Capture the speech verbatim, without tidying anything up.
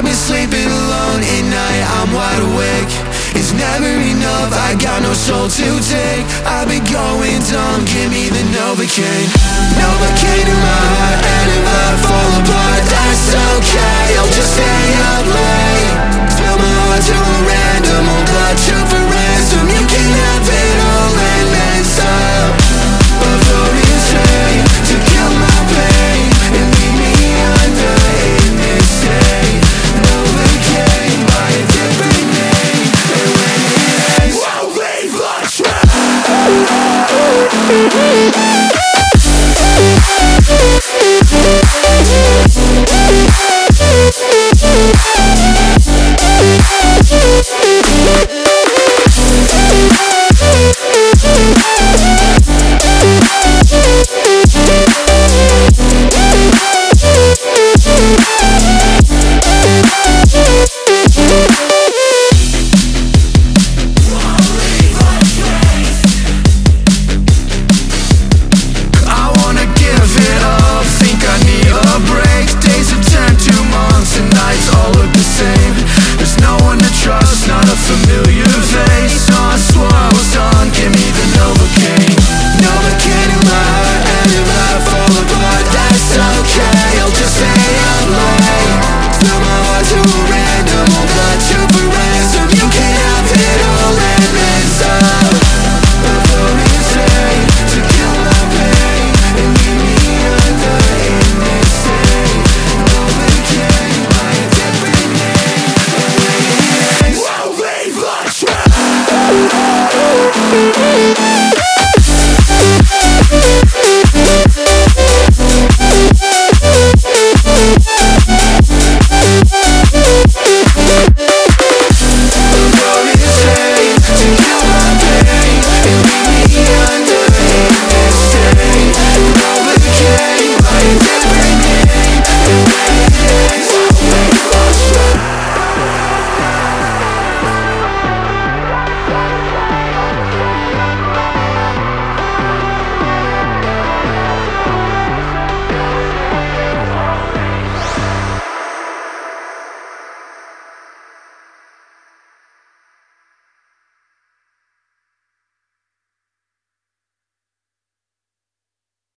been sleeping alone at night, I'm wide awake. It's never enough, I got no soul to take. I've been going dumb, give me the Novocaine. Novocaine in my heart, and if I